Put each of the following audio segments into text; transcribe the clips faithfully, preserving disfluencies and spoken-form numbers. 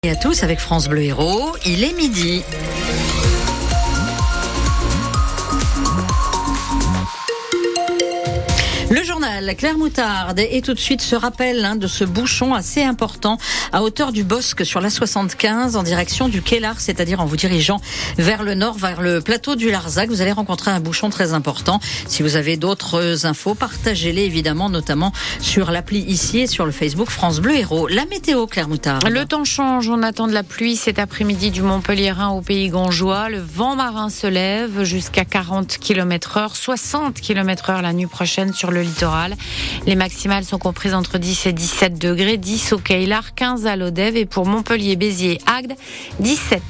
Et à tous avec France Bleu Héros, il est midi. Le journal Claire Moutarde et tout de suite ce rappel hein, de ce bouchon assez important à hauteur du Bosc sur la soixante-quinze en direction du Quai Lars, c'est-à-dire en vous dirigeant vers le nord, vers le plateau du Larzac. Vous allez rencontrer un bouchon très important. Si vous avez d'autres infos, partagez-les évidemment, notamment sur l'appli ici et sur le Facebook France Bleu Héros. La météo, Claire Moutarde. Le temps change, on attend de la pluie cet après-midi du Montpelliérain au Pays Gangeois. Le vent marin se lève jusqu'à quarante kilomètres heure, soixante kilomètres heure la nuit prochaine sur le littoral. Les maximales sont comprises entre dix et dix-sept degrés, dix au Quai Lars, quinze à Lodève et pour Montpellier, Béziers, Agde, dix-sept.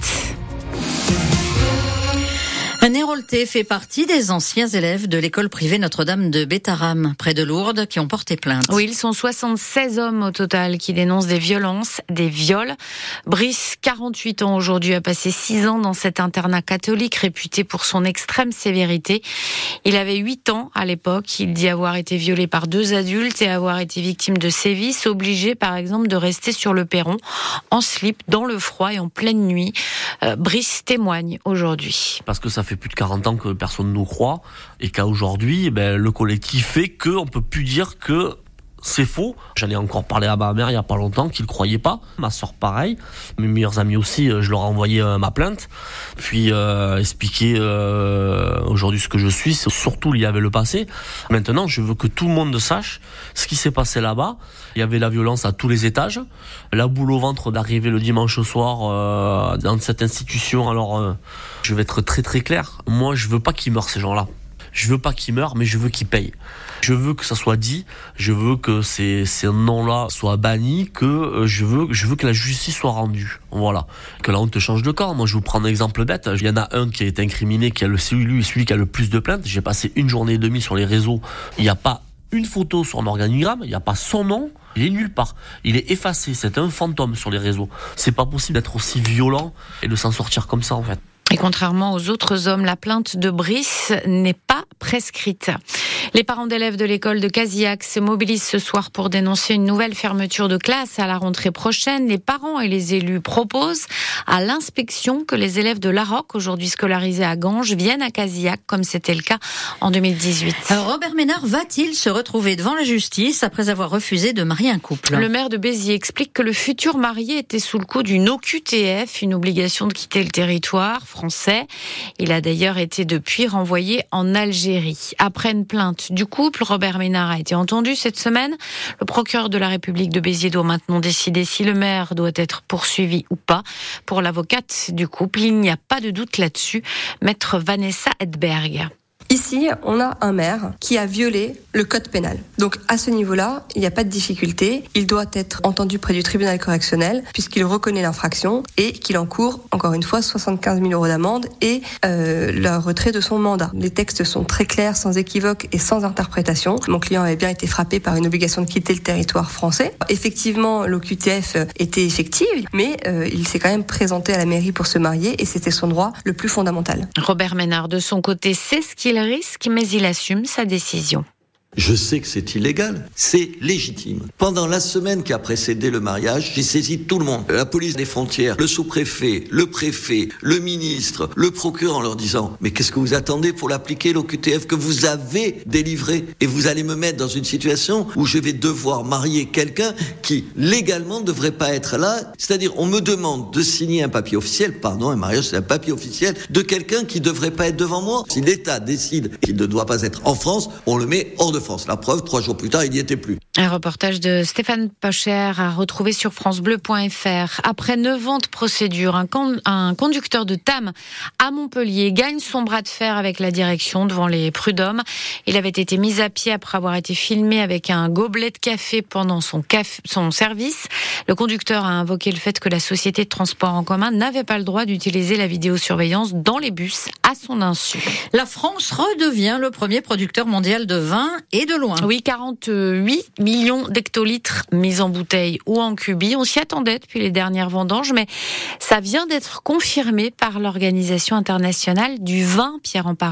Un Héroltais fait partie des anciens élèves de l'école privée Notre-Dame de Bétharram, près de Lourdes, qui ont porté plainte. Oui, ils sont soixante-seize hommes au total qui dénoncent des violences, des viols. Brice, quarante-huit ans aujourd'hui, a passé six ans dans cet internat catholique réputé pour son extrême sévérité. Il avait huit ans à l'époque. Il dit avoir été violé par deux adultes et avoir été victime de sévices, obligé par exemple de rester sur le perron en slip, dans le froid et en pleine nuit. Euh, Brice témoigne aujourd'hui. Parce que ça fait plus de quarante ans que personne ne nous croit et qu'à aujourd'hui, ben, le collectif fait qu'on ne peut plus dire que c'est faux. J'en ai encore parlé à ma mère il n'y a pas longtemps, qui ne croyait pas. Ma soeur pareil. Mes meilleurs amis aussi, je leur ai envoyé euh, ma plainte. Puis euh, expliquer euh, aujourd'hui ce que je suis, c'est surtout lié avec le passé. Maintenant, je veux que tout le monde sache ce qui s'est passé là-bas. Il y avait la violence à tous les étages. La boule au ventre d'arriver le dimanche soir euh, dans cette institution. Alors, euh, je vais être très très clair. Moi, je veux pas qu'ils meurent ces gens-là. Je veux pas qu'ils meurent, mais je veux qu'ils payent. Je veux que ça soit dit, je veux que ces, ces noms-là soient bannis, que euh, je veux, je veux que la justice soit rendue. Voilà. Que la honte change de camp. Moi, je vous prends un exemple bête. Il y en a un qui a été incriminé, qui a le, c'est lui, celui qui a le plus de plaintes. J'ai passé une journée et demie sur les réseaux. Il n'y a pas une photo sur un organigramme, il n'y a pas son nom. Il est nulle part. Il est effacé. C'est un fantôme sur les réseaux. C'est pas possible d'être aussi violent et de s'en sortir comme ça, en fait. Et contrairement aux autres hommes, la plainte de Brice n'est pas prescrite. Les parents d'élèves de l'école de Casillac se mobilisent ce soir pour dénoncer une nouvelle fermeture de classe à la rentrée prochaine. Les parents et les élus proposent à l'inspection que les élèves de Larocque, aujourd'hui scolarisés à Ganges, viennent à Casillac, comme c'était le cas en deux mille dix-huit. Alors Robert Ménard va-t-il se retrouver devant la justice après avoir refusé de marier un couple ? Le maire de Béziers explique que le futur marié était sous le coup d'une O Q T F, une obligation de quitter le territoire français. Il a d'ailleurs été depuis renvoyé en Algérie. Après une plainte du couple, Robert Ménard a été entendu cette semaine. Le procureur de la République de Béziers doit maintenant décider si le maire doit être poursuivi ou pas. Pour l'avocate du couple, il n'y a pas de doute là-dessus. Maître Vanessa Edberg. Ici, on a un maire qui a violé le code pénal. Donc, à ce niveau-là, il n'y a pas de difficulté. Il doit être entendu près du tribunal correctionnel puisqu'il reconnaît l'infraction et qu'il encourt, encore une fois, soixante-quinze mille euros d'amende et euh, le retrait de son mandat. Les textes sont très clairs, sans équivoque et sans interprétation. Mon client avait bien été frappé par une obligation de quitter le territoire français. Effectivement, l'O Q T F était effective, mais euh, il s'est quand même présenté à la mairie pour se marier et c'était son droit le plus fondamental. Robert Ménard, de son côté, sait ce qu'il risque, mais il assume sa décision. Je sais que c'est illégal, c'est légitime. Pendant la semaine qui a précédé le mariage, j'ai saisi tout le monde. La police des frontières, le sous-préfet, le préfet, le ministre, le procureur en leur disant « Mais qu'est-ce que vous attendez pour l'appliquer, l'O Q T F que vous avez délivré ?» Et vous allez me mettre dans une situation où je vais devoir marier quelqu'un qui, légalement, ne devrait pas être là. C'est-à-dire, on me demande de signer un papier officiel, pardon, un mariage c'est un papier officiel, de quelqu'un qui ne devrait pas être devant moi. Si l'État décide qu'il ne doit pas être en France, on le met hors de France. La preuve, trois jours plus tard, il n'y était plus. Un reportage de Stéphane Pocher à retrouver sur francebleu point f r. Après neuf ans de procédure, un, con, un conducteur de T A M à Montpellier gagne son bras de fer avec la direction devant les prud'hommes. Il avait été mis à pied après avoir été filmé avec un gobelet de café pendant son, café, son service. Le conducteur a invoqué le fait que la société de transport en commun n'avait pas le droit d'utiliser la vidéosurveillance dans les bus à son insu. La France redevient le premier producteur mondial de vin et de loin. Oui, quarante-huit millions d'hectolitres mis en bouteille ou en cubi. On s'y attendait depuis les dernières vendanges, mais ça vient d'être confirmé par l'Organisation internationale du vin, Pierre Emparent.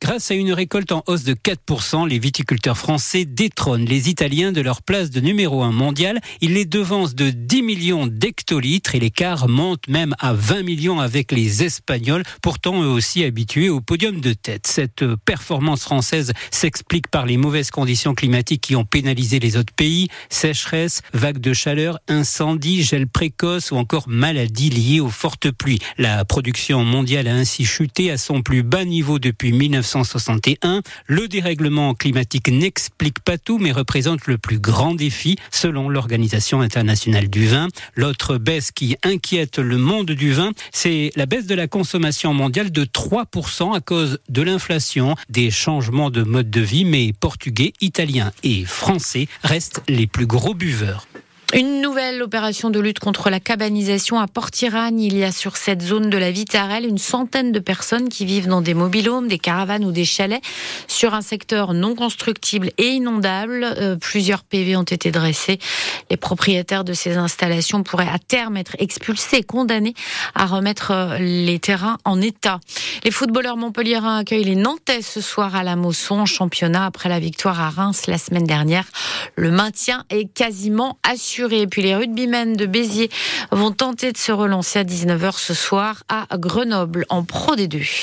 Grâce à une récolte en hausse de quatre pour cent, les viticulteurs français détrônent les Italiens de leur place de numéro un mondial. Ils les devancent de dix millions d'hectolitres et l'écart monte même à vingt millions avec les Espagnols, pourtant eux aussi habitués au podium de tête. Cette performance française s'explique par les mauvaises conditions climatiques qui ont pénalisé les autres pays. Sécheresse, vagues de chaleur, incendies, gel précoce ou encore maladies liées aux fortes pluies. La production mondiale a ainsi chuté à son plus bas niveau depuis mille neuf cent soixante et un. Le dérèglement climatique n'explique pas tout, mais représente le plus grand défi, selon l'Organisation internationale du vin. L'autre baisse qui inquiète le monde du vin, c'est la baisse de la consommation mondiale de trois pour cent à cause de l'inflation, des changements de mode de vie, mais Portugais, Italiens et Français restent les plus gros buveurs. Une nouvelle opération de lutte contre la cabanisation à Port-Iragne. Il y a sur cette zone de la Vitarelle une centaine de personnes qui vivent dans des mobil-homes, des caravanes ou des chalets sur un secteur non constructible et inondable. Euh, plusieurs P V ont été dressés. Les propriétaires de ces installations pourraient à terme être expulsés et condamnés à remettre les terrains en état. Les footballeurs montpelliérains accueillent les Nantais ce soir à la Mosson en championnat après la victoire à Reims la semaine dernière. Le maintien est quasiment assuré. Et puis les rugbymen de Béziers vont tenter de se relancer à dix-neuf heures ce soir à Grenoble en Pro D deux.